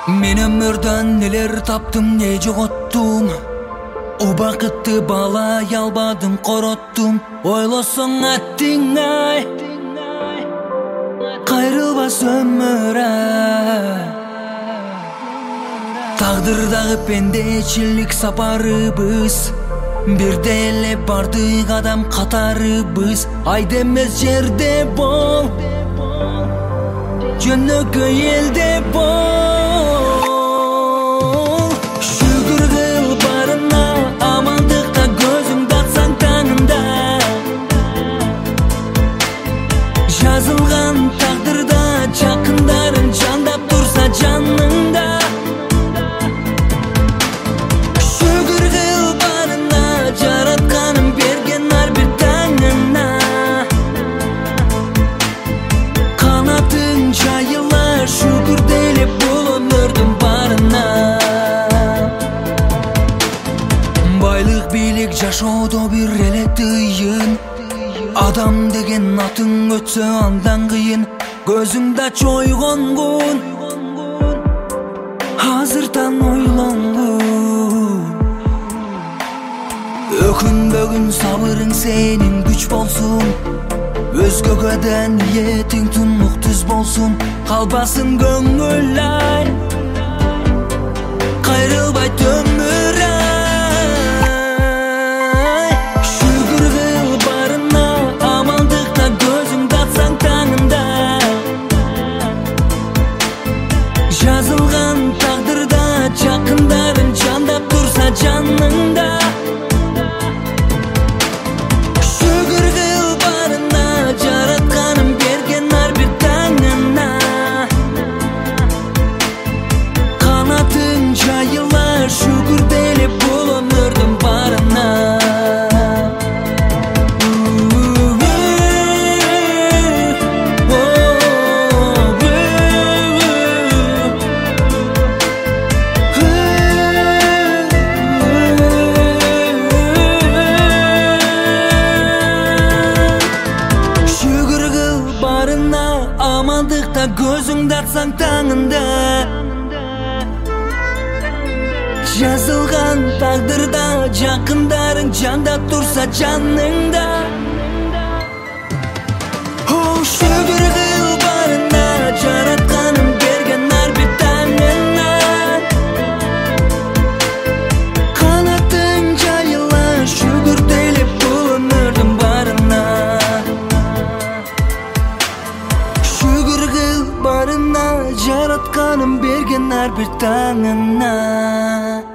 Мен өмірден нелер таптым, не жоғоттум. Убакытты балай албадым, короттум. Ойлосоң аттың ай, кайрылбас өмүр ай. Тагдырдагы пендечилик сапарыбыз, бирде эле бардык адам катарыбыз. Айда эмес жерде бол, жөнөкөй элде бол. Шүгүр кыл барына, амандыкка көзүңдү ачсаң таңында. Жазылган тагдырда жакындарың жандап турса жаныңда. Шүгүр кыл барына, жаратканым берген ар бир таңына. Канатың жайыла, шүгүр деле бул өмүрдүн барына. Байлык бийлик жашоодо бир эле тыйын. Адам деген атың өтсө андан кыйын. Көзүңдө чойгонгун, азырдан ойлонгун. Өкүнбөгүн сабырың сенин күч болсун. Өзгөгө да ниетиң тунук түз болсун. Калбасын көңүл ай, кайрылбайт өмүр ай. Шүгүр кыл барына, амандыкта көзүңдү ачсаң таңында. Жазылган тагдырда жакындарың жандап турса жаныңда. Шүгүр кыл барына, жаратканым берген ар бир таңына. Канатың жайыла, шүгүр деле бул өмүрдүн барына. Шүгүр кыл барына, амандыкта көзүңдү ачсаң таңында. Жазылган тагдырда жакындарың жандап турса жаныңда. Шүгүр кыл барына, жаратканым берген ар бир таңына. Канатың жайыла, шүгүр деле бул өмүрдүн барына. Шүгүр кыл барына, жаратканым берген ар бир таңына.